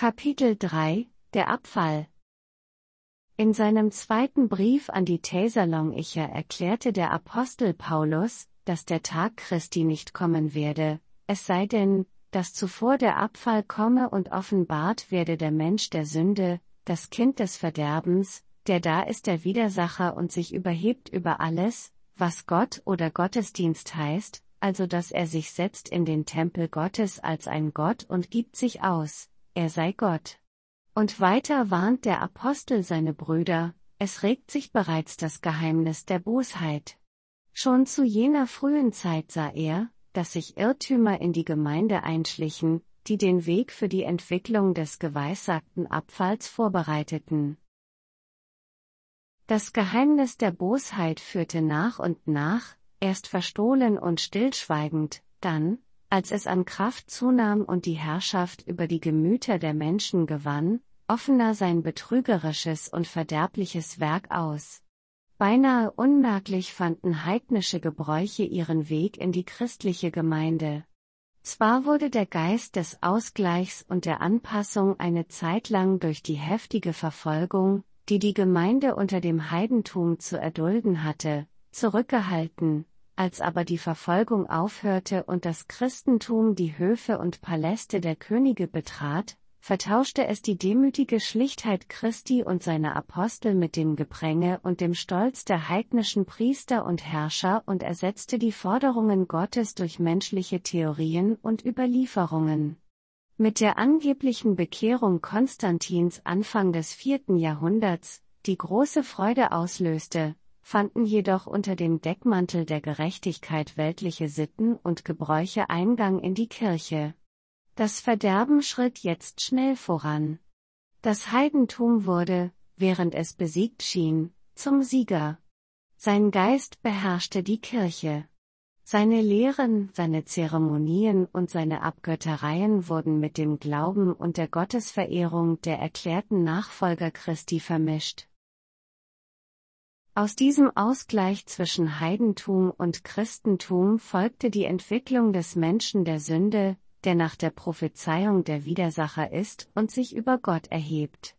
Kapitel 3 – Der Abfall. In seinem zweiten Brief an die Thessalonicher erklärte der Apostel Paulus, dass der Tag Christi nicht kommen werde, es sei denn, dass zuvor der Abfall komme und offenbart werde der Mensch der Sünde, das Kind des Verderbens, der da ist der Widersacher und sich überhebt über alles, was Gott oder Gottesdienst heißt, also dass er sich setzt in den Tempel Gottes als ein Gott und gibt sich aus, er sei Gott. Und weiter warnt der Apostel seine Brüder, es regt sich bereits das Geheimnis der Bosheit. Schon zu jener frühen Zeit sah er, dass sich Irrtümer in die Gemeinde einschlichen, die den Weg für die Entwicklung des geweissagten Abfalls vorbereiteten. Das Geheimnis der Bosheit führte nach und nach, erst verstohlen und stillschweigend, dann, als es an Kraft zunahm und die Herrschaft über die Gemüter der Menschen gewann, offener sein betrügerisches und verderbliches Werk aus. Beinahe unmerklich fanden heidnische Gebräuche ihren Weg in die christliche Gemeinde. Zwar wurde der Geist des Ausgleichs und der Anpassung eine Zeit lang durch die heftige Verfolgung, die die Gemeinde unter dem Heidentum zu erdulden hatte, zurückgehalten, als aber die Verfolgung aufhörte und das Christentum die Höfe und Paläste der Könige betrat, vertauschte es die demütige Schlichtheit Christi und seiner Apostel mit dem Gepränge und dem Stolz der heidnischen Priester und Herrscher und ersetzte die Forderungen Gottes durch menschliche Theorien und Überlieferungen. Mit der angeblichen Bekehrung Konstantins Anfang des 4. Jahrhunderts, die große Freude auslöste, fanden jedoch unter dem Deckmantel der Gerechtigkeit weltliche Sitten und Gebräuche Eingang in die Kirche. Das Verderben schritt jetzt schnell voran. Das Heidentum wurde, während es besiegt schien, zum Sieger. Sein Geist beherrschte die Kirche. Seine Lehren, seine Zeremonien und seine Abgöttereien wurden mit dem Glauben und der Gottesverehrung der erklärten Nachfolger Christi vermischt. Aus diesem Ausgleich zwischen Heidentum und Christentum folgte die Entwicklung des Menschen der Sünde, der nach der Prophezeiung der Widersacher ist und sich über Gott erhebt.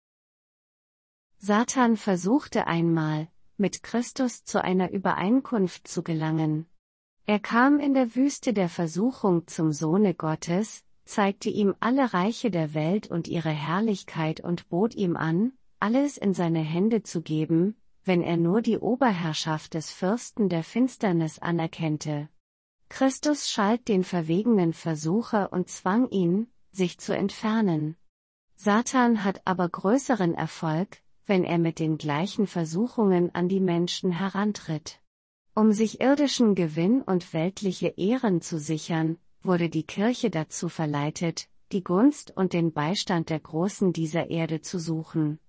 Satan versuchte einmal, mit Christus zu einer Übereinkunft zu gelangen. Er kam in der Wüste der Versuchung zum Sohne Gottes, zeigte ihm alle Reiche der Welt und ihre Herrlichkeit und bot ihm an, alles in seine Hände zu geben, wenn er nur die Oberherrschaft des Fürsten der Finsternis anerkennte. Christus schalt den verwegenen Versucher und zwang ihn, sich zu entfernen. Satan hat aber größeren Erfolg, wenn er mit den gleichen Versuchungen an die Menschen herantritt. Um sich irdischen Gewinn und weltliche Ehren zu sichern, wurde die Kirche dazu verleitet, die Gunst und den Beistand der Großen dieser Erde zu suchen.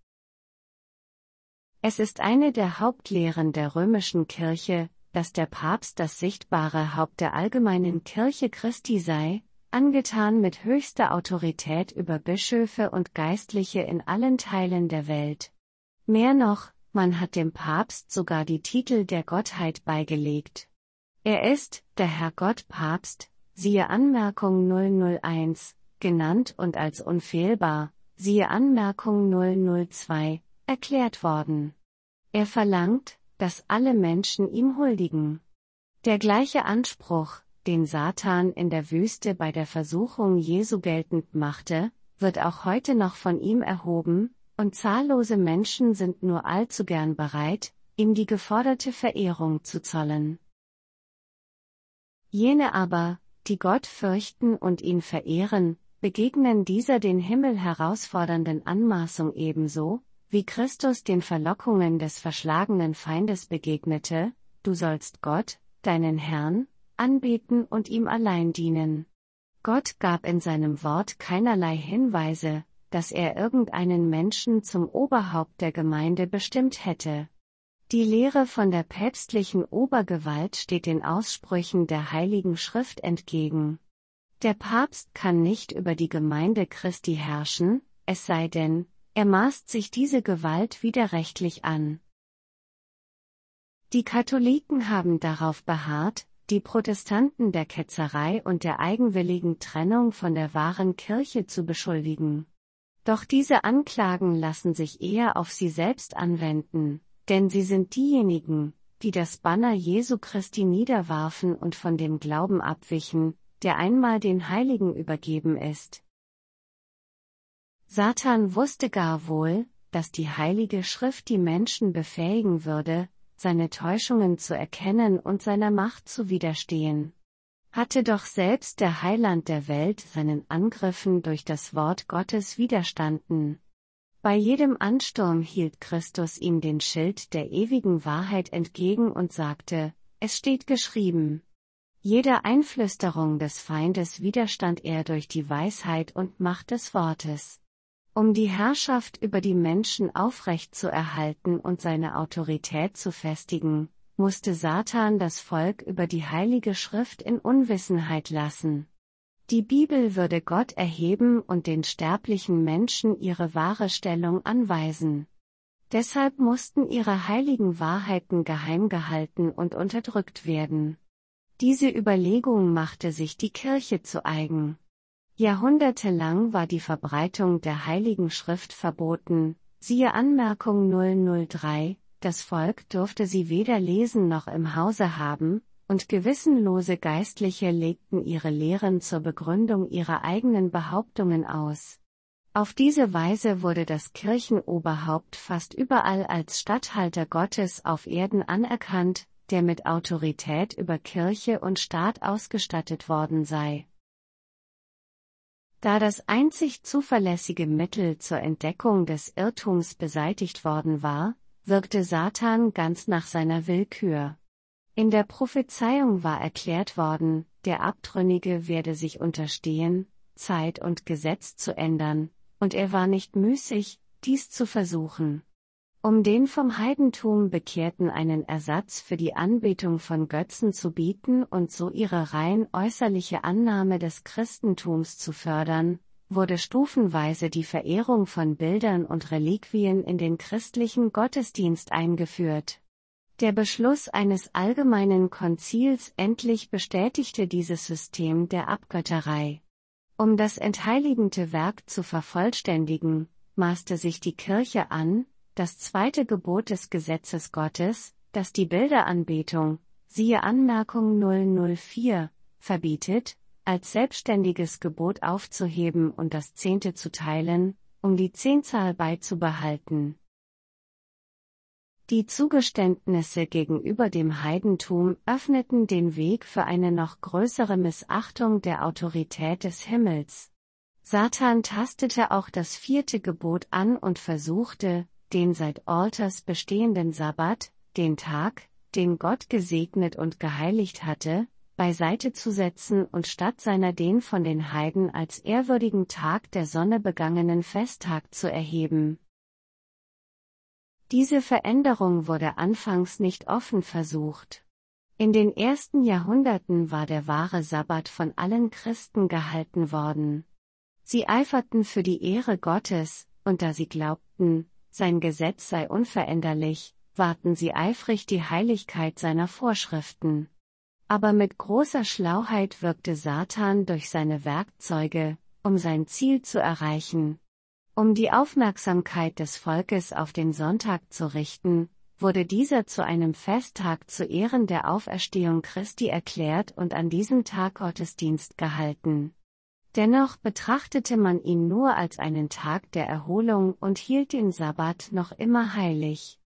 Es ist eine der Hauptlehren der römischen Kirche, dass der Papst das sichtbare Haupt der allgemeinen Kirche Christi sei, angetan mit höchster Autorität über Bischöfe und Geistliche in allen Teilen der Welt. Mehr noch, man hat dem Papst sogar die Titel der Gottheit beigelegt. Er ist, der Herr Gott Papst, siehe Anmerkung 001, genannt und als unfehlbar, siehe Anmerkung 002, erklärt worden. Er verlangt, dass alle Menschen ihm huldigen. Der gleiche Anspruch, den Satan in der Wüste bei der Versuchung Jesu geltend machte, wird auch heute noch von ihm erhoben, und zahllose Menschen sind nur allzu gern bereit, ihm die geforderte Verehrung zu zollen. Jene aber, die Gott fürchten und ihn verehren, begegnen dieser den Himmel herausfordernden Anmaßung ebenso, wie Christus den Verlockungen des verschlagenen Feindes begegnete: Du sollst Gott, deinen Herrn, anbeten und ihm allein dienen. Gott gab in seinem Wort keinerlei Hinweise, dass er irgendeinen Menschen zum Oberhaupt der Gemeinde bestimmt hätte. Die Lehre von der päpstlichen Obergewalt steht den Aussprüchen der Heiligen Schrift entgegen. Der Papst kann nicht über die Gemeinde Christi herrschen, es sei denn, er maßt sich diese Gewalt widerrechtlich an. Die Katholiken haben darauf beharrt, die Protestanten der Ketzerei und der eigenwilligen Trennung von der wahren Kirche zu beschuldigen. Doch diese Anklagen lassen sich eher auf sie selbst anwenden, denn sie sind diejenigen, die das Banner Jesu Christi niederwarfen und von dem Glauben abwichen, der einmal den Heiligen übergeben ist. Satan wusste gar wohl, dass die Heilige Schrift die Menschen befähigen würde, seine Täuschungen zu erkennen und seiner Macht zu widerstehen. Hatte doch selbst der Heiland der Welt seinen Angriffen durch das Wort Gottes widerstanden. Bei jedem Ansturm hielt Christus ihm den Schild der ewigen Wahrheit entgegen und sagte, es steht geschrieben. Jeder Einflüsterung des Feindes widerstand er durch die Weisheit und Macht des Wortes. Um die Herrschaft über die Menschen aufrecht zu erhalten und seine Autorität zu festigen, musste Satan das Volk über die Heilige Schrift in Unwissenheit lassen. Die Bibel würde Gott erheben und den sterblichen Menschen ihre wahre Stellung anweisen. Deshalb mussten ihre heiligen Wahrheiten geheim gehalten und unterdrückt werden. Diese Überlegung machte sich die Kirche zu eigen. Jahrhundertelang war die Verbreitung der Heiligen Schrift verboten, siehe Anmerkung 003, das Volk durfte sie weder lesen noch im Hause haben, und gewissenlose Geistliche legten ihre Lehren zur Begründung ihrer eigenen Behauptungen aus. Auf diese Weise wurde das Kirchenoberhaupt fast überall als Statthalter Gottes auf Erden anerkannt, der mit Autorität über Kirche und Staat ausgestattet worden sei. Da das einzig zuverlässige Mittel zur Entdeckung des Irrtums beseitigt worden war, wirkte Satan ganz nach seiner Willkür. In der Prophezeiung war erklärt worden, der Abtrünnige werde sich unterstehen, Zeit und Gesetz zu ändern, und er war nicht müßig, dies zu versuchen. Um den vom Heidentum Bekehrten einen Ersatz für die Anbetung von Götzen zu bieten und so ihre rein äußerliche Annahme des Christentums zu fördern, wurde stufenweise die Verehrung von Bildern und Reliquien in den christlichen Gottesdienst eingeführt. Der Beschluss eines allgemeinen Konzils endlich bestätigte dieses System der Abgötterei. Um das entheiligende Werk zu vervollständigen, maßte sich die Kirche an, das zweite Gebot des Gesetzes Gottes, das die Bilderanbetung, siehe Anmerkung 004, verbietet, als selbstständiges Gebot aufzuheben und das Zehnte zu teilen, um die Zehnzahl beizubehalten. Die Zugeständnisse gegenüber dem Heidentum öffneten den Weg für eine noch größere Missachtung der Autorität des Himmels. Satan tastete auch das vierte Gebot an und versuchte, den seit Alters bestehenden Sabbat, den Tag, den Gott gesegnet und geheiligt hatte, beiseite zu setzen und statt seiner den von den Heiden als ehrwürdigen Tag der Sonne begangenen Festtag zu erheben. Diese Veränderung wurde anfangs nicht offen versucht. In den ersten Jahrhunderten war der wahre Sabbat von allen Christen gehalten worden. Sie eiferten für die Ehre Gottes, und da sie glaubten, sein Gesetz sei unveränderlich, wahrten sie eifrig die Heiligkeit seiner Vorschriften. Aber mit großer Schlauheit wirkte Satan durch seine Werkzeuge, um sein Ziel zu erreichen. Um die Aufmerksamkeit des Volkes auf den Sonntag zu richten, wurde dieser zu einem Festtag zu Ehren der Auferstehung Christi erklärt und an diesem Tag Gottesdienst gehalten. Dennoch betrachtete man ihn nur als einen Tag der Erholung und hielt den Sabbat noch immer heilig.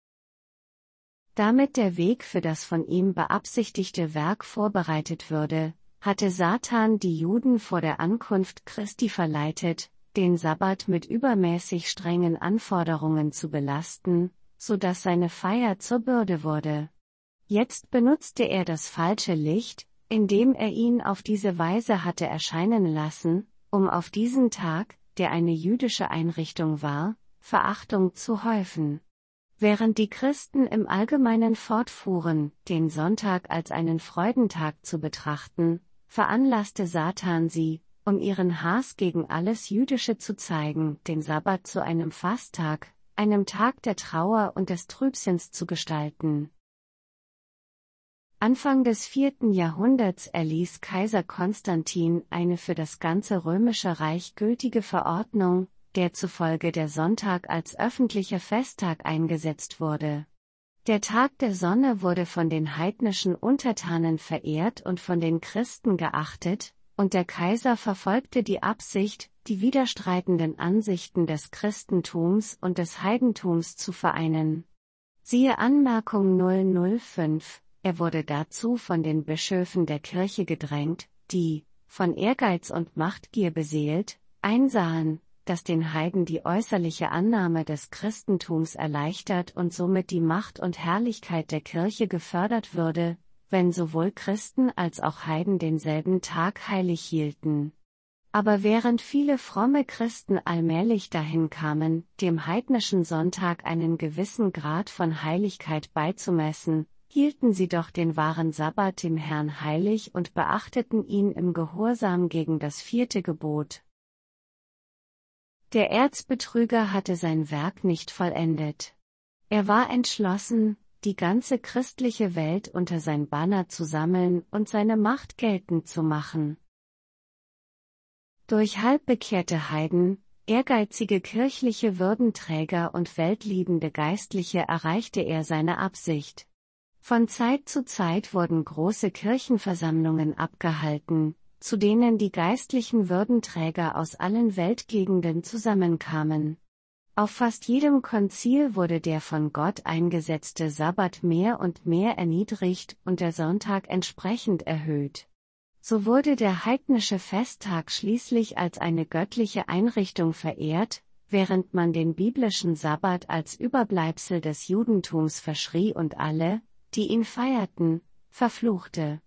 Damit der Weg für das von ihm beabsichtigte Werk vorbereitet würde, hatte Satan die Juden vor der Ankunft Christi verleitet, den Sabbat mit übermäßig strengen Anforderungen zu belasten, so dass seine Feier zur Bürde wurde. Jetzt benutzte er das falsche Licht, indem er ihn auf diese Weise hatte erscheinen lassen, um auf diesen Tag, der eine jüdische Einrichtung war, Verachtung zu häufen. Während die Christen im Allgemeinen fortfuhren, den Sonntag als einen Freudentag zu betrachten, veranlasste Satan sie, um ihren Hass gegen alles Jüdische zu zeigen, den Sabbat zu einem Fasttag, einem Tag der Trauer und des Trübsinns zu gestalten. Anfang des 4. Jahrhunderts erließ Kaiser Konstantin eine für das ganze römische Reich gültige Verordnung, der zufolge der Sonntag als öffentlicher Festtag eingesetzt wurde. Der Tag der Sonne wurde von den heidnischen Untertanen verehrt und von den Christen geachtet, und der Kaiser verfolgte die Absicht, die widerstreitenden Ansichten des Christentums und des Heidentums zu vereinen. Siehe Anmerkung 005, er wurde dazu von den Bischöfen der Kirche gedrängt, die, von Ehrgeiz und Machtgier beseelt, einsahen, dass den Heiden die äußerliche Annahme des Christentums erleichtert und somit die Macht und Herrlichkeit der Kirche gefördert würde, wenn sowohl Christen als auch Heiden denselben Tag heilig hielten. Aber während viele fromme Christen allmählich dahin kamen, dem heidnischen Sonntag einen gewissen Grad von Heiligkeit beizumessen, hielten sie doch den wahren Sabbat dem Herrn heilig und beachteten ihn im Gehorsam gegen das 4. Gebot. Der Erzbetrüger hatte sein Werk nicht vollendet. Er war entschlossen, die ganze christliche Welt unter sein Banner zu sammeln und seine Macht geltend zu machen. Durch halbbekehrte Heiden, ehrgeizige kirchliche Würdenträger und weltliebende Geistliche erreichte er seine Absicht. Von Zeit zu Zeit wurden große Kirchenversammlungen abgehalten, zu denen die geistlichen Würdenträger aus allen Weltgegenden zusammenkamen. Auf fast jedem Konzil wurde der von Gott eingesetzte Sabbat mehr und mehr erniedrigt und der Sonntag entsprechend erhöht. So wurde der heidnische Festtag schließlich als eine göttliche Einrichtung verehrt, während man den biblischen Sabbat als Überbleibsel des Judentums verschrie und alle, die ihn feierten, verfluchte.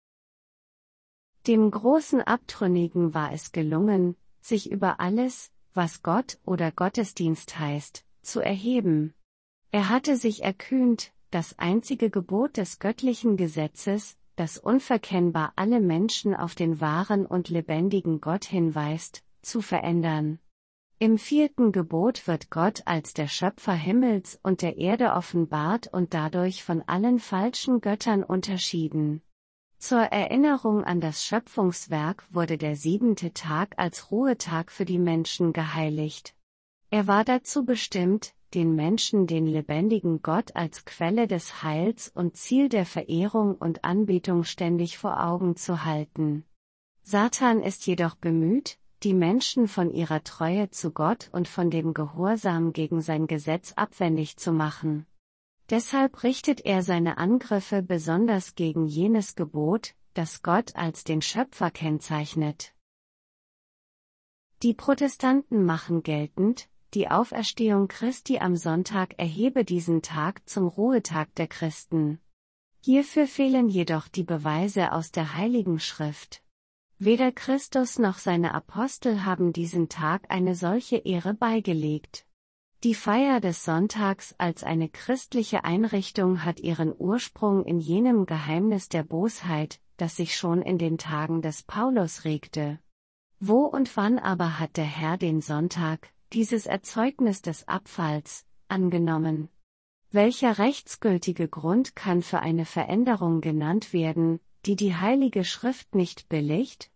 Dem großen Abtrünnigen war es gelungen, sich über alles, was Gott oder Gottesdienst heißt, zu erheben. Er hatte sich erkühnt, das einzige Gebot des göttlichen Gesetzes, das unverkennbar alle Menschen auf den wahren und lebendigen Gott hinweist, zu verändern. Im 4. Gebot wird Gott als der Schöpfer Himmels und der Erde offenbart und dadurch von allen falschen Göttern unterschieden. Zur Erinnerung an das Schöpfungswerk wurde der 7. Tag als Ruhetag für die Menschen geheiligt. Er war dazu bestimmt, den Menschen den lebendigen Gott als Quelle des Heils und Ziel der Verehrung und Anbetung ständig vor Augen zu halten. Satan ist jedoch bemüht, die Menschen von ihrer Treue zu Gott und von dem Gehorsam gegen sein Gesetz abwendig zu machen. Deshalb richtet er seine Angriffe besonders gegen jenes Gebot, das Gott als den Schöpfer kennzeichnet. Die Protestanten machen geltend, die Auferstehung Christi am Sonntag erhebe diesen Tag zum Ruhetag der Christen. Hierfür fehlen jedoch die Beweise aus der Heiligen Schrift. Weder Christus noch seine Apostel haben diesen Tag eine solche Ehre beigelegt. Die Feier des Sonntags als eine christliche Einrichtung hat ihren Ursprung in jenem Geheimnis der Bosheit, das sich schon in den Tagen des Paulus regte. Wo und wann aber hat der Herr den Sonntag, dieses Erzeugnis des Abfalls, angenommen? Welcher rechtsgültige Grund kann für eine Veränderung genannt werden, die die Heilige Schrift nicht billigt?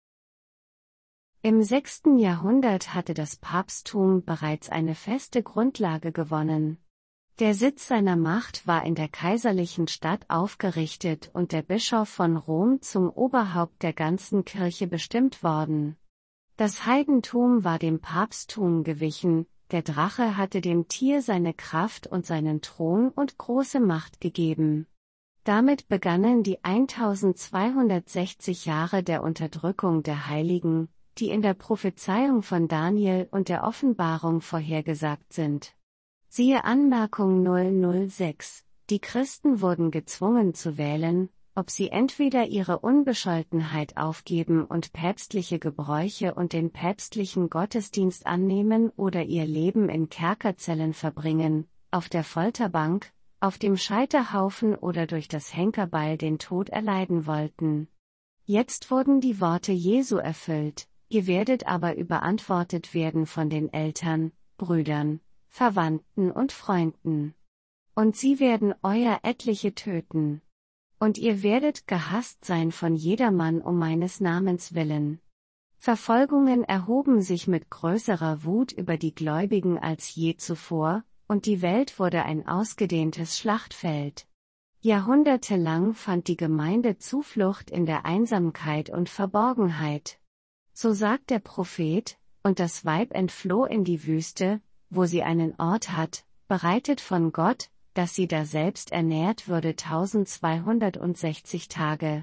Im 6. Jahrhundert hatte das Papsttum bereits eine feste Grundlage gewonnen. Der Sitz seiner Macht war in der kaiserlichen Stadt aufgerichtet und der Bischof von Rom zum Oberhaupt der ganzen Kirche bestimmt worden. Das Heidentum war dem Papsttum gewichen, der Drache hatte dem Tier seine Kraft und seinen Thron und große Macht gegeben. Damit begannen die 1260 Jahre der Unterdrückung der Heiligen, die in der Prophezeiung von Daniel und der Offenbarung vorhergesagt sind. Siehe Anmerkung 006, die Christen wurden gezwungen zu wählen, ob sie entweder ihre Unbescholtenheit aufgeben und päpstliche Gebräuche und den päpstlichen Gottesdienst annehmen oder ihr Leben in Kerkerzellen verbringen, auf der Folterbank, auf dem Scheiterhaufen oder durch das Henkerbeil den Tod erleiden wollten. Jetzt wurden die Worte Jesu erfüllt: Ihr werdet aber überantwortet werden von den Eltern, Brüdern, Verwandten und Freunden. Und sie werden euer etliche töten. Und ihr werdet gehasst sein von jedermann um meines Namens willen. Verfolgungen erhoben sich mit größerer Wut über die Gläubigen als je zuvor, und die Welt wurde ein ausgedehntes Schlachtfeld. Jahrhundertelang fand die Gemeinde Zuflucht in der Einsamkeit und Verborgenheit. So sagt der Prophet, und das Weib entfloh in die Wüste, wo sie einen Ort hat, bereitet von Gott, dass sie daselbst ernährt würde 1260 Tage.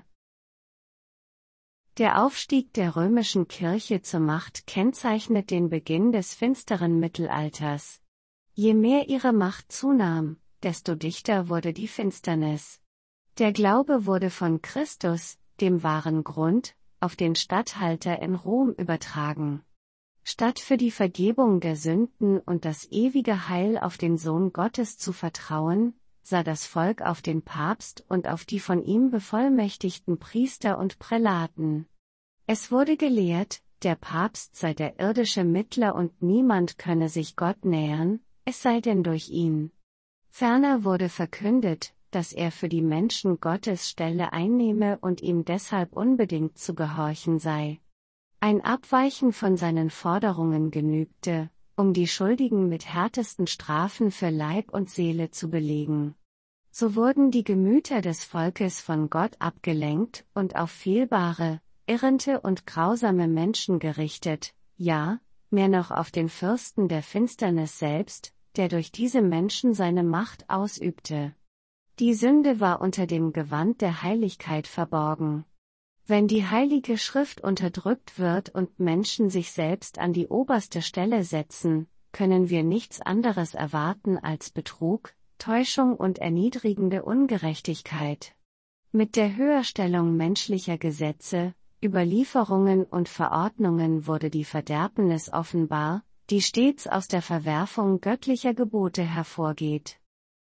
Der Aufstieg der römischen Kirche zur Macht kennzeichnet den Beginn des finsteren Mittelalters. Je mehr ihre Macht zunahm, desto dichter wurde die Finsternis. Der Glaube wurde von Christus, dem wahren Grund, auf den Statthalter in Rom übertragen. Statt für die Vergebung der Sünden und das ewige Heil auf den Sohn Gottes zu vertrauen, sah das Volk auf den Papst und auf die von ihm bevollmächtigten Priester und Prälaten. Es wurde gelehrt, der Papst sei der irdische Mittler und niemand könne sich Gott nähern, es sei denn durch ihn. Ferner wurde verkündet, dass er für die Menschen Gottes Stelle einnehme und ihm deshalb unbedingt zu gehorchen sei. Ein Abweichen von seinen Forderungen genügte, um die Schuldigen mit härtesten Strafen für Leib und Seele zu belegen. So wurden die Gemüter des Volkes von Gott abgelenkt und auf fehlbare, irrende und grausame Menschen gerichtet, ja, mehr noch auf den Fürsten der Finsternis selbst, der durch diese Menschen seine Macht ausübte. Die Sünde war unter dem Gewand der Heiligkeit verborgen. Wenn die Heilige Schrift unterdrückt wird und Menschen sich selbst an die oberste Stelle setzen, können wir nichts anderes erwarten als Betrug, Täuschung und erniedrigende Ungerechtigkeit. Mit der Höherstellung menschlicher Gesetze, Überlieferungen und Verordnungen wurde die Verderbnis offenbar, die stets aus der Verwerfung göttlicher Gebote hervorgeht.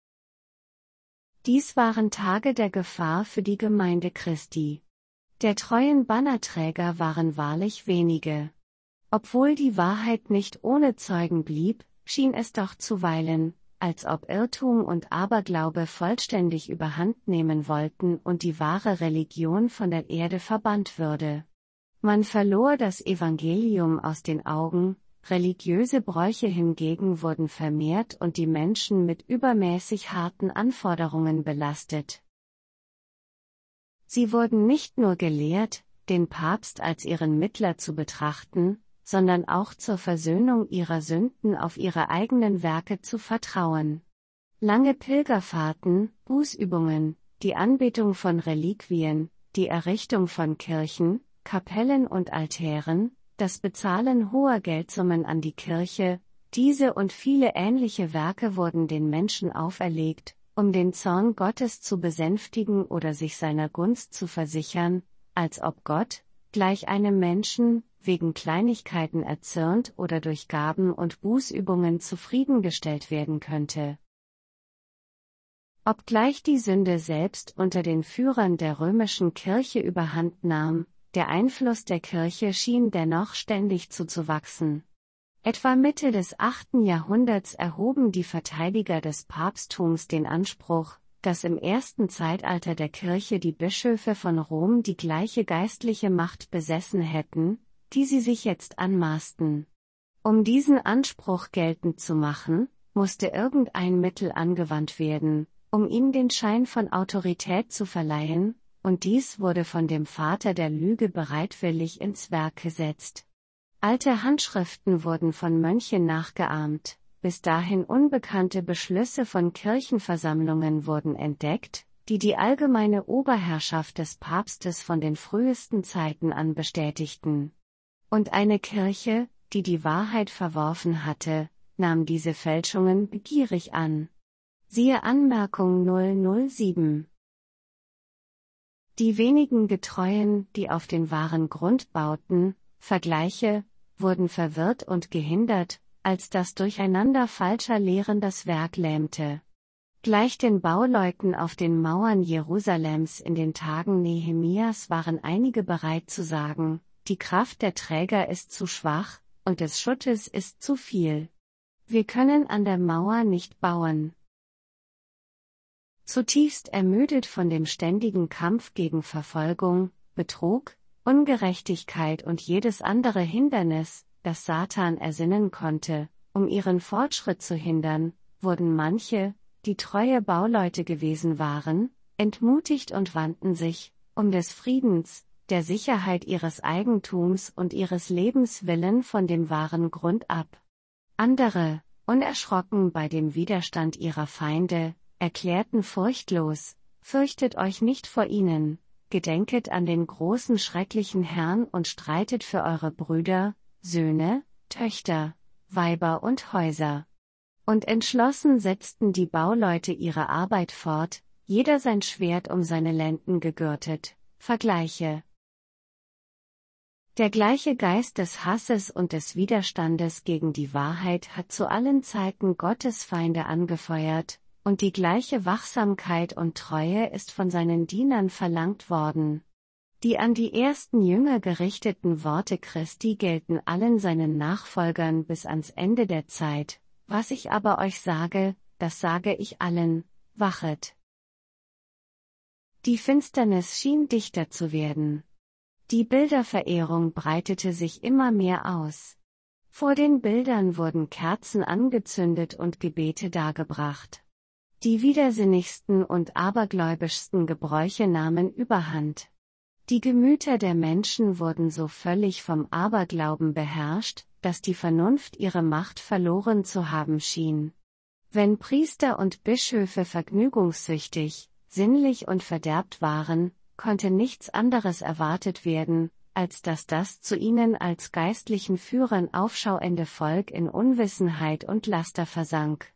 Dies waren Tage der Gefahr für die Gemeinde Christi. Der treuen Bannerträger waren wahrlich wenige. Obwohl die Wahrheit nicht ohne Zeugen blieb, schien es doch zuweilen, als ob Irrtum und Aberglaube vollständig überhand nehmen wollten und die wahre Religion von der Erde verbannt würde. Man verlor das Evangelium aus den Augen, religiöse Bräuche hingegen wurden vermehrt und die Menschen mit übermäßig harten Anforderungen belastet. Sie wurden nicht nur gelehrt, den Papst als ihren Mittler zu betrachten, sondern auch zur Versöhnung ihrer Sünden auf ihre eigenen Werke zu vertrauen. Lange Pilgerfahrten, Bußübungen, die Anbetung von Reliquien, die Errichtung von Kirchen, Kapellen und Altären, das Bezahlen hoher Geldsummen an die Kirche, diese und viele ähnliche Werke wurden den Menschen auferlegt, um den Zorn Gottes zu besänftigen oder sich seiner Gunst zu versichern, als ob Gott, gleich einem Menschen, wegen Kleinigkeiten erzürnt oder durch Gaben und Bußübungen zufriedengestellt werden könnte. Obgleich die Sünde selbst unter den Führern der römischen Kirche überhand nahm, der Einfluss der Kirche schien dennoch ständig zuzuwachsen. Etwa Mitte des 8. Jahrhunderts erhoben die Verteidiger des Papsttums den Anspruch, dass im ersten Zeitalter der Kirche die Bischöfe von Rom die gleiche geistliche Macht besessen hätten, die sie sich jetzt anmaßten. Um diesen Anspruch geltend zu machen, musste irgendein Mittel angewandt werden, um ihnen den Schein von Autorität zu verleihen, und dies wurde von dem Vater der Lüge bereitwillig ins Werk gesetzt. Alte Handschriften wurden von Mönchen nachgeahmt, bis dahin unbekannte Beschlüsse von Kirchenversammlungen wurden entdeckt, die die allgemeine Oberherrschaft des Papstes von den frühesten Zeiten an bestätigten. Und eine Kirche, die die Wahrheit verworfen hatte, nahm diese Fälschungen begierig an. Siehe Anmerkung 007. Die wenigen Getreuen, die auf den wahren Grund bauten, Vergleiche, wurden verwirrt und gehindert, als das Durcheinander falscher Lehren das Werk lähmte. Gleich den Bauleuten auf den Mauern Jerusalems in den Tagen Nehemias waren einige bereit zu sagen, die Kraft der Träger ist zu schwach, und des Schuttes ist zu viel. Wir können an der Mauer nicht bauen. Zutiefst ermüdet von dem ständigen Kampf gegen Verfolgung, Betrug, Ungerechtigkeit und jedes andere Hindernis, das Satan ersinnen konnte, um ihren Fortschritt zu hindern, wurden manche, die treue Bauleute gewesen waren, entmutigt und wandten sich, um des Friedens, der Sicherheit ihres Eigentums und ihres Lebens willen von dem wahren Grund ab. Andere, unerschrocken bei dem Widerstand ihrer Feinde, erklärten furchtlos: Fürchtet euch nicht vor ihnen, gedenket an den großen schrecklichen Herrn und streitet für eure Brüder, Söhne, Töchter, Weiber und Häuser. Und entschlossen setzten die Bauleute ihre Arbeit fort, jeder sein Schwert um seine Lenden gegürtet. Vergleiche. Der gleiche Geist des Hasses und des Widerstandes gegen die Wahrheit hat zu allen Zeiten Gottes Feinde angefeuert, und die gleiche Wachsamkeit und Treue ist von seinen Dienern verlangt worden. Die an die ersten Jünger gerichteten Worte Christi gelten allen seinen Nachfolgern bis ans Ende der Zeit. Was ich aber euch sage, das sage ich allen: Wachet. Die Finsternis schien dichter zu werden. Die Bilderverehrung breitete sich immer mehr aus. Vor den Bildern wurden Kerzen angezündet und Gebete dargebracht. Die widersinnigsten und abergläubischsten Gebräuche nahmen überhand. Die Gemüter der Menschen wurden so völlig vom Aberglauben beherrscht, dass die Vernunft ihre Macht verloren zu haben schien. Wenn Priester und Bischöfe vergnügungssüchtig, sinnlich und verderbt waren, konnte nichts anderes erwartet werden, als dass das zu ihnen als geistlichen Führern aufschauende Volk in Unwissenheit und Laster versank.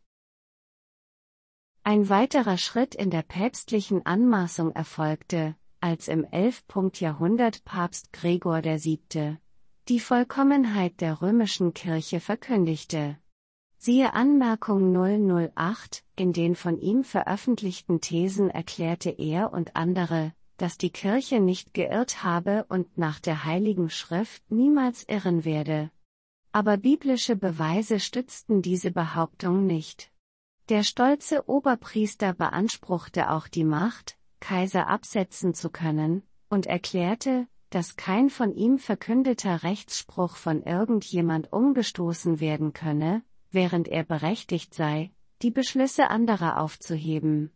Ein weiterer Schritt in der päpstlichen Anmaßung erfolgte, als im 11. Jahrhundert Papst Gregor VII. Die Vollkommenheit der römischen Kirche verkündigte. Siehe Anmerkung 008, in den von ihm veröffentlichten Thesen erklärte er und andere, dass die Kirche nicht geirrt habe und nach der Heiligen Schrift niemals irren werde. Aber biblische Beweise stützten diese Behauptung nicht. Der stolze Oberpriester beanspruchte auch die Macht, Kaiser absetzen zu können, und erklärte, dass kein von ihm verkündeter Rechtsspruch von irgendjemand umgestoßen werden könne, während er berechtigt sei, die Beschlüsse anderer aufzuheben.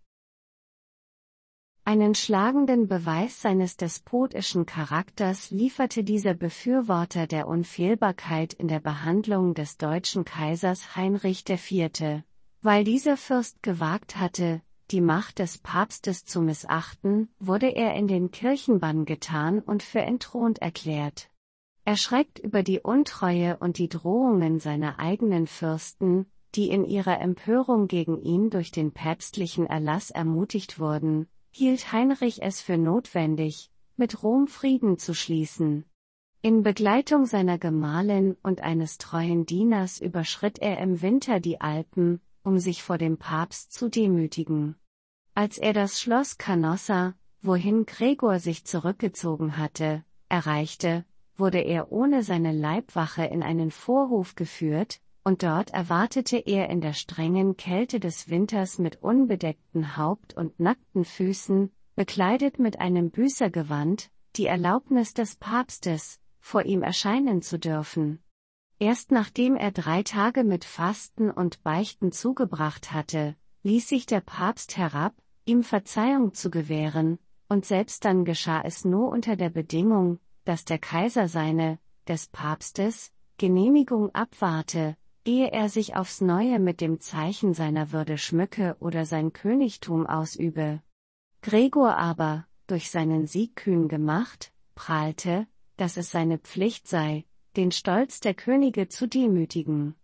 Einen schlagenden Beweis seines despotischen Charakters lieferte dieser Befürworter der Unfehlbarkeit in der Behandlung des deutschen Kaisers Heinrich IV., weil dieser Fürst gewagt hatte, die Macht des Papstes zu missachten, wurde er in den Kirchenbann getan und für entthront erklärt. Erschreckt über die Untreue und die Drohungen seiner eigenen Fürsten, die in ihrer Empörung gegen ihn durch den päpstlichen Erlass ermutigt wurden, hielt Heinrich es für notwendig, mit Rom Frieden zu schließen. In Begleitung seiner Gemahlin und eines treuen Dieners überschritt er im Winter die Alpen, um sich vor dem Papst zu demütigen. Als er das Schloss Canossa, wohin Gregor sich zurückgezogen hatte, erreichte, wurde er ohne seine Leibwache in einen Vorhof geführt, und dort erwartete er in der strengen Kälte des Winters mit unbedecktem Haupt und nackten Füßen, bekleidet mit einem Büßergewand, die Erlaubnis des Papstes, vor ihm erscheinen zu dürfen. Erst nachdem er 3 Tage mit Fasten und Beichten zugebracht hatte, ließ sich der Papst herab, ihm Verzeihung zu gewähren, und selbst dann geschah es nur unter der Bedingung, dass der Kaiser seine, des Papstes, Genehmigung abwarte, ehe er sich aufs Neue mit dem Zeichen seiner Würde schmücke oder sein Königtum ausübe. Gregor aber, durch seinen Sieg kühn gemacht, prahlte, dass es seine Pflicht sei, den Stolz der Könige zu demütigen.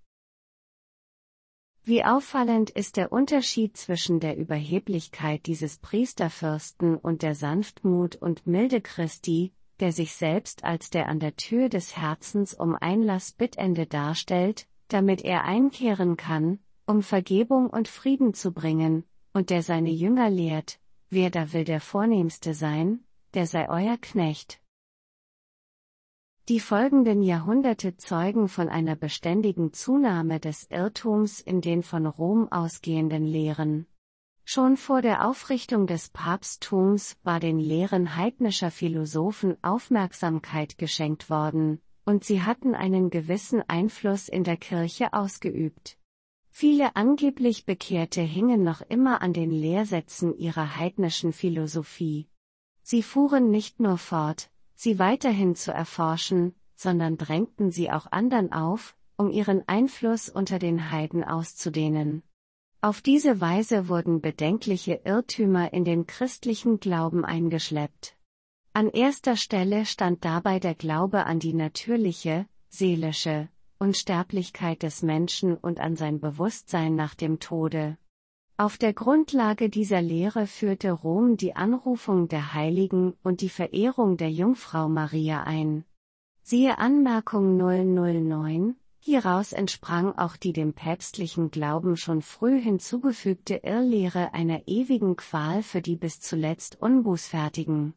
Wie auffallend ist der Unterschied zwischen der Überheblichkeit dieses Priesterfürsten und der Sanftmut und Milde Christi, der sich selbst als der an der Tür des Herzens um Einlass bittende darstellt, damit er einkehren kann, um Vergebung und Frieden zu bringen, und der seine Jünger lehrt: Wer da will der Vornehmste sein, der sei euer Knecht. Die folgenden Jahrhunderte zeugen von einer beständigen Zunahme des Irrtums in den von Rom ausgehenden Lehren. Schon vor der Aufrichtung des Papsttums war den Lehren heidnischer Philosophen Aufmerksamkeit geschenkt worden, und sie hatten einen gewissen Einfluss in der Kirche ausgeübt. Viele angeblich Bekehrte hingen noch immer an den Lehrsätzen ihrer heidnischen Philosophie. Sie fuhren nicht nur fort, sie weiterhin zu erforschen, sondern drängten sie auch anderen auf, um ihren Einfluss unter den Heiden auszudehnen. Auf diese Weise wurden bedenkliche Irrtümer in den christlichen Glauben eingeschleppt. An erster Stelle stand dabei der Glaube an die natürliche, seelische Unsterblichkeit des Menschen und an sein Bewusstsein nach dem Tode. Auf der Grundlage dieser Lehre führte Rom die Anrufung der Heiligen und die Verehrung der Jungfrau Maria ein. Siehe Anmerkung 009, hieraus entsprang auch die dem päpstlichen Glauben schon früh hinzugefügte Irrlehre einer ewigen Qual für die bis zuletzt Unbußfertigen.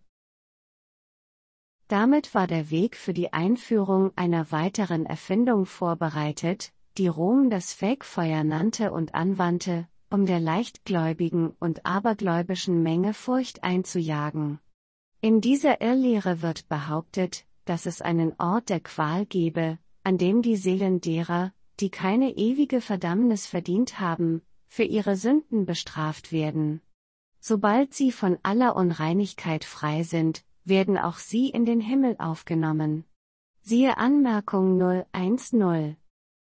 Damit war der Weg für die Einführung einer weiteren Erfindung vorbereitet, die Rom das Fegfeuer nannte und anwandte, um der leichtgläubigen und abergläubischen Menge Furcht einzujagen. In dieser Irrlehre wird behauptet, dass es einen Ort der Qual gebe, an dem die Seelen derer, die keine ewige Verdammnis verdient haben, für ihre Sünden bestraft werden. Sobald sie von aller Unreinigkeit frei sind, werden auch sie in den Himmel aufgenommen. Siehe Anmerkung 010.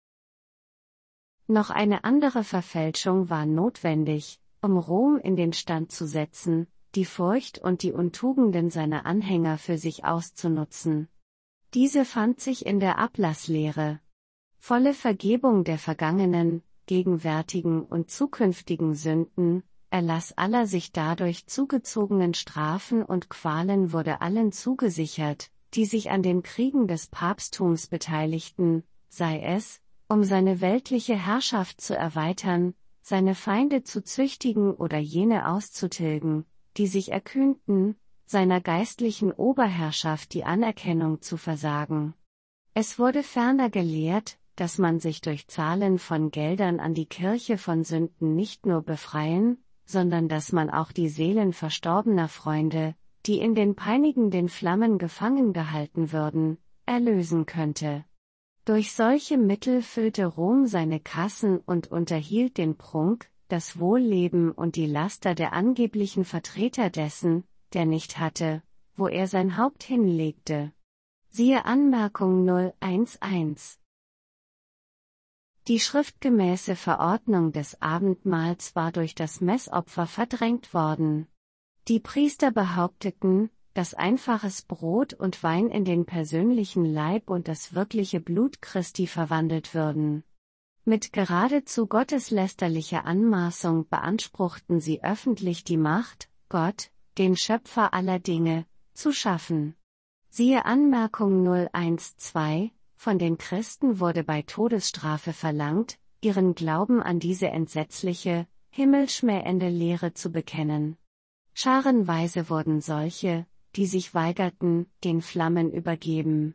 Noch eine andere Verfälschung war notwendig, um Rom in den Stand zu setzen, die Furcht und die Untugenden seiner Anhänger für sich auszunutzen. Diese fand sich in der Ablasslehre. Volle Vergebung der vergangenen, gegenwärtigen und zukünftigen Sünden, Erlass aller sich dadurch zugezogenen Strafen und Qualen wurde allen zugesichert, die sich an den Kriegen des Papsttums beteiligten, sei es, um seine weltliche Herrschaft zu erweitern, seine Feinde zu züchtigen oder jene auszutilgen, die sich erkühnten, seiner geistlichen Oberherrschaft die Anerkennung zu versagen. Es wurde ferner gelehrt, dass man sich durch Zahlen von Geldern an die Kirche von Sünden nicht nur befreien, sondern dass man auch die Seelen verstorbener Freunde, die in den peinigenden Flammen gefangen gehalten würden, erlösen könnte. Durch solche Mittel füllte Rom seine Kassen und unterhielt den Prunk, das Wohlleben und die Laster der angeblichen Vertreter dessen, der nicht hatte, wo er sein Haupt hinlegte. Siehe Anmerkung 011. Die schriftgemäße Verordnung des Abendmahls war durch das Messopfer verdrängt worden. Die Priester behaupteten, dass einfaches Brot und Wein in den persönlichen Leib und das wirkliche Blut Christi verwandelt würden. Mit geradezu gotteslästerlicher Anmaßung beanspruchten sie öffentlich die Macht, Gott, den Schöpfer aller Dinge, zu schaffen. Siehe Anmerkung 012. Von den Christen wurde bei Todesstrafe verlangt, ihren Glauben an diese entsetzliche, himmelschmähende Lehre zu bekennen. Scharenweise wurden solche, die sich weigerten, den Flammen übergeben.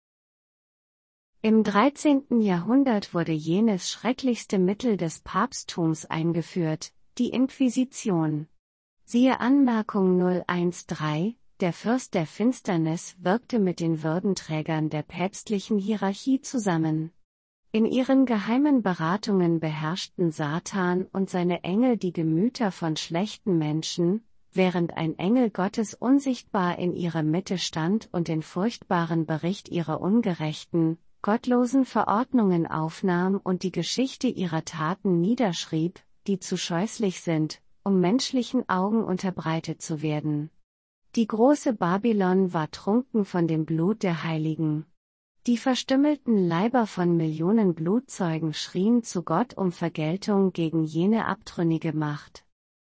Im 13. Jahrhundert wurde jenes schrecklichste Mittel des Papsttums eingeführt, die Inquisition. Siehe Anmerkung 013. Der Fürst der Finsternis wirkte mit den Würdenträgern der päpstlichen Hierarchie zusammen. In ihren geheimen Beratungen beherrschten Satan und seine Engel die Gemüter von schlechten Menschen, während ein Engel Gottes unsichtbar in ihrer Mitte stand und den furchtbaren Bericht ihrer ungerechten, gottlosen Verordnungen aufnahm und die Geschichte ihrer Taten niederschrieb, die zu scheußlich sind, um menschlichen Augen unterbreitet zu werden. Die große Babylon war trunken von dem Blut der Heiligen. Die verstümmelten Leiber von Millionen Blutzeugen schrien zu Gott um Vergeltung gegen jene abtrünnige Macht.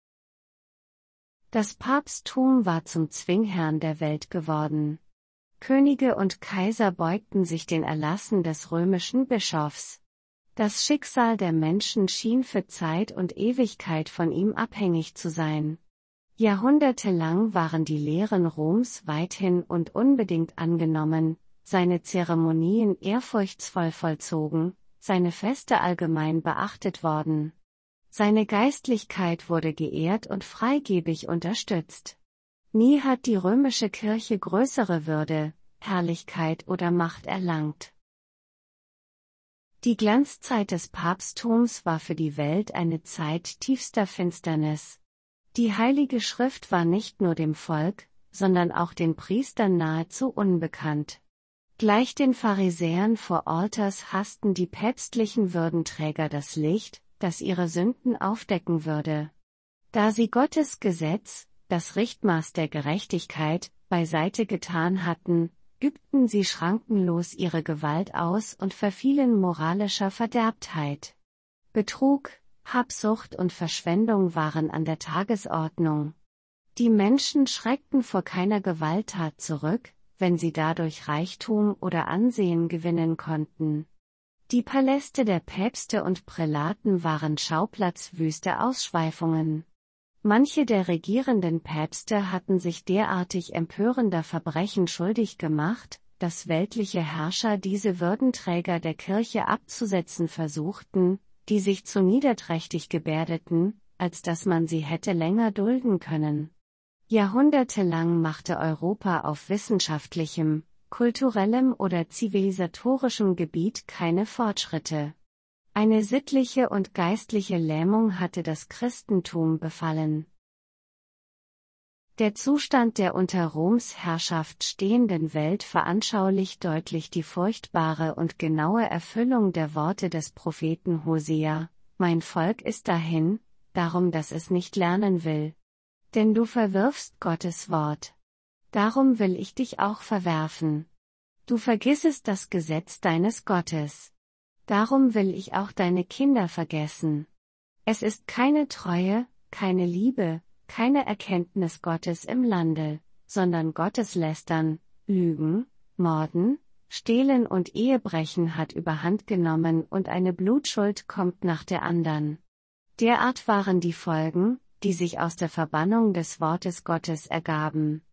Das Papsttum war zum Zwingherrn der Welt geworden. Könige und Kaiser beugten sich den Erlassen des römischen Bischofs. Das Schicksal der Menschen schien für Zeit und Ewigkeit von ihm abhängig zu sein. Jahrhundertelang waren die Lehren Roms weithin und unbedingt angenommen, seine Zeremonien ehrfurchtsvoll vollzogen, seine Feste allgemein beachtet worden. Seine Geistlichkeit wurde geehrt und freigebig unterstützt. Nie hat die römische Kirche größere Würde, Herrlichkeit oder Macht erlangt. Die Glanzzeit des Papsttums war für die Welt eine Zeit tiefster Finsternis. Die Heilige Schrift war nicht nur dem Volk, sondern auch den Priestern nahezu unbekannt. Gleich den Pharisäern vor Altars hassten die päpstlichen Würdenträger das Licht, das ihre Sünden aufdecken würde. Da sie Gottes Gesetz, das Richtmaß der Gerechtigkeit, beiseite getan hatten, übten sie schrankenlos ihre Gewalt aus und verfielen moralischer Verderbtheit. Betrug, Habsucht und Verschwendung waren an der Tagesordnung. Die Menschen schreckten vor keiner Gewalttat zurück, wenn sie dadurch Reichtum oder Ansehen gewinnen konnten. Die Paläste der Päpste und Prälaten waren Schauplatz wüster Ausschweifungen. Manche der regierenden Päpste hatten sich derartig empörender Verbrechen schuldig gemacht, dass weltliche Herrscher diese Würdenträger der Kirche abzusetzen versuchten, die sich zu niederträchtig gebärdeten, als dass man sie hätte länger dulden können. Jahrhundertelang machte Europa auf wissenschaftlichem, kulturellem oder zivilisatorischem Gebiet keine Fortschritte. Eine sittliche und geistliche Lähmung hatte das Christentum befallen. Der Zustand der unter Roms Herrschaft stehenden Welt veranschaulicht deutlich die furchtbare und genaue Erfüllung der Worte des Propheten Hosea: Mein Volk ist dahin, darum dass es nicht lernen will. Denn du verwirfst Gottes Wort. Darum will ich dich auch verwerfen. Du vergissest das Gesetz deines Gottes. Darum will ich auch deine Kinder vergessen. Es ist keine Treue, keine Liebe, keine Erkenntnis Gottes im Lande, sondern Gotteslästern, Lügen, Morden, Stehlen und Ehebrechen hat überhand genommen und eine Blutschuld kommt nach der andern. Derart waren die Folgen, die sich aus der Verbannung des Wortes Gottes ergaben.